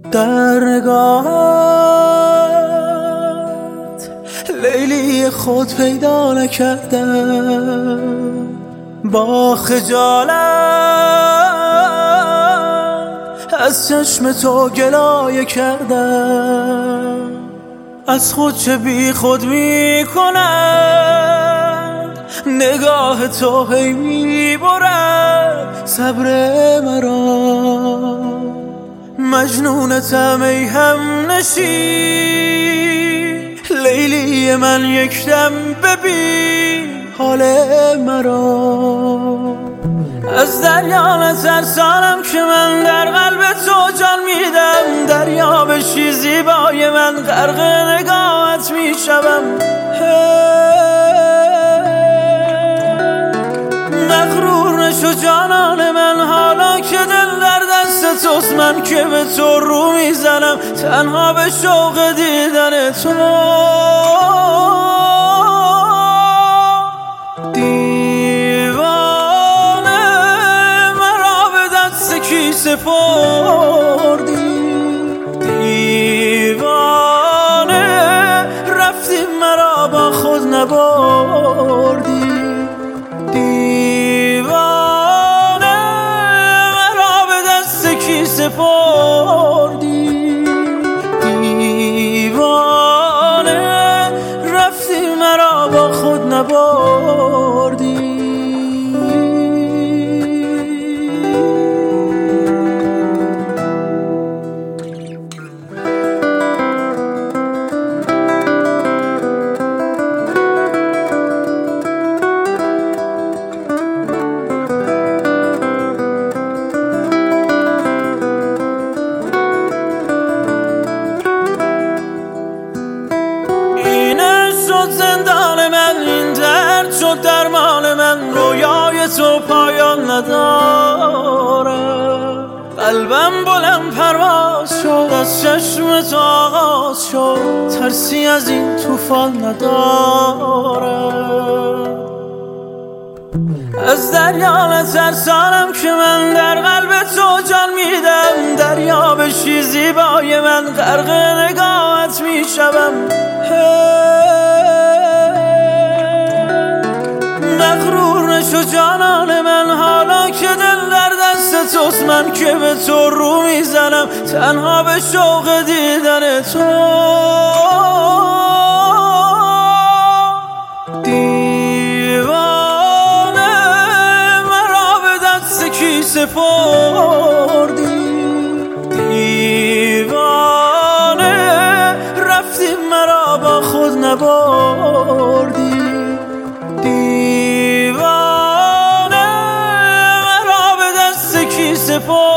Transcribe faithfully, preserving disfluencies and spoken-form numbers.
در نگاهت لیلی خود پیدا نکردم، با خجالت از چشم تو گلایه کردم. از خود چه بی خود می کند نگاه تو، هی می برد صبر مرا. مجنونتم ای هم نشین لیلی من، یک دم ببین حال مرا. از دریا نترسانم که من در قلب تو جان میدم، دریا بشی زیبای من غرق نگاهت میشوم. مغرور نشو جانان من، حالا که دل در دست توست، من که به تو رو میزنم تنها به شوق دیدن تو. دیوانه مرا به دست کی سپردی، دیوانه رفتی مرا با خود نبردی. سپردی دیوانه رفتی مرا با خود نبردی. زندان من این درد شد درمان من، رویای تو پایان نداره. قلبم بلند پرواز شد از چشم تو آغاز شد، ترسی از این طوفان نداره. از دریا نترسانم که من در قلب تو جان میدم، دریا بشی زیبای من غرق نگاهت میشوم. مغرور نشو جانان من، حالا که دل در دست توست، من که به تو رو میزنم تنها به شوق دیدن تو. دیوانه مرا به دست کی سپردی، دیوانه رفتی مرا با خود نبردی. دیوانه مرا به دست کی سپردی.